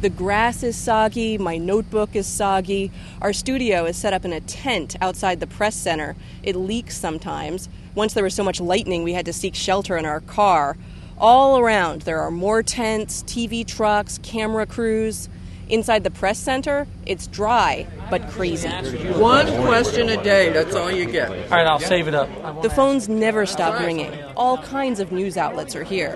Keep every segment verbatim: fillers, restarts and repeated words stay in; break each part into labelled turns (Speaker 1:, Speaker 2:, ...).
Speaker 1: The grass is soggy, my notebook is soggy. Our studio is set up in a tent outside the press center. It leaks sometimes. Once there was so much lightning, we had to seek shelter in our car. All around, there are more tents, T V trucks, camera crews. Inside the press center, it's dry, but crazy.
Speaker 2: One question a day, that's all you get.
Speaker 3: All right, I'll save it up.
Speaker 1: The phones never stop ringing. All kinds of news outlets are here.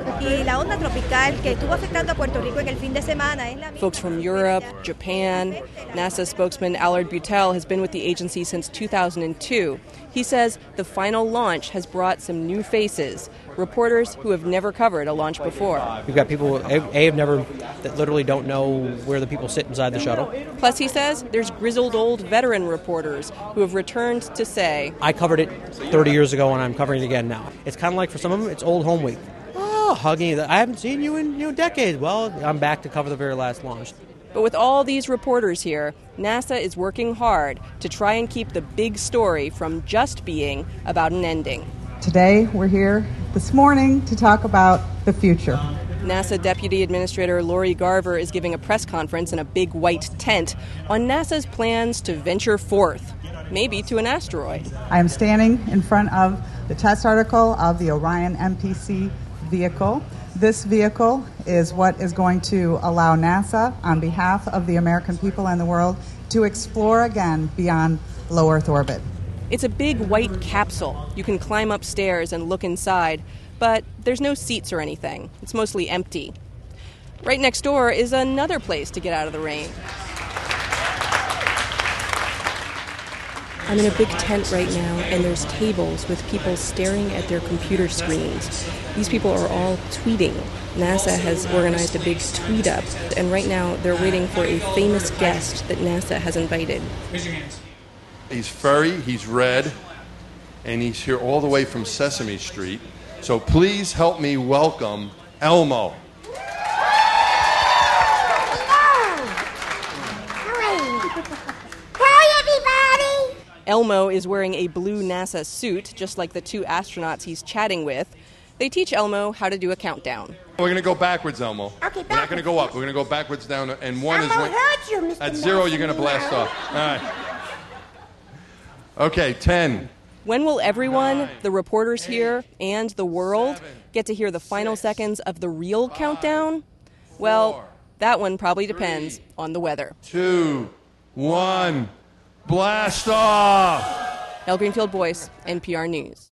Speaker 1: Folks from Europe, Japan. NASA spokesman Allard Butel has been with the agency since two thousand two. He says the final launch has brought some new faces, reporters who have never covered a launch before.
Speaker 4: We've got people, A, have never, that literally don't know where the people sit inside the shuttle.
Speaker 1: Plus, he says, there's grizzled old veteran reporters who have returned to say,
Speaker 4: I covered it thirty years ago and I'm covering it again now. It's kind of like for some of them, it's old home week. Oh, hugging, I haven't seen you in you know, decades. Well, I'm back to cover the very last launch.
Speaker 1: But with all these reporters here, NASA is working hard to try and keep the big story from just being about an ending.
Speaker 5: Today, we're here this morning to talk about the future.
Speaker 1: NASA Deputy Administrator Lori Garver is giving a press conference in a big white tent on NASA's plans to venture forth, maybe to an asteroid.
Speaker 5: I am standing in front of the test article of the Orion M P C vehicle. This vehicle is what is going to allow NASA, on behalf of the American people and the world, to explore again beyond low Earth orbit.
Speaker 1: It's a big white capsule. You can climb upstairs and look inside, but there's no seats or anything. It's mostly empty. Right next door is another place to get out of the rain. I'm in a big tent right now, and there's tables with people staring at their computer screens. These people are all tweeting. NASA has organized a big tweet up, and right now they're waiting for a famous guest that NASA has invited.
Speaker 6: Raise your hands. He's furry, he's red, and he's here all the way from Sesame Street. So please help me welcome Elmo.
Speaker 1: Elmo is wearing a blue NASA suit, just like the two astronauts he's chatting with. They teach Elmo how to do a countdown.
Speaker 6: We're going to go backwards, Elmo.
Speaker 7: Okay, backwards.
Speaker 6: We're not going to go up. We're going to go backwards down, and one
Speaker 7: Elmo
Speaker 6: is when,
Speaker 7: heard you, Mister
Speaker 6: at zero, you're going to blast off. All right. Okay, ten.
Speaker 1: When will everyone, the reporters here and the world, get to hear the final seconds of the real countdown? Well, that one probably depends on the weather.
Speaker 6: Two, one, blast off!
Speaker 1: Elle Greenfield-Boyce, N P R News.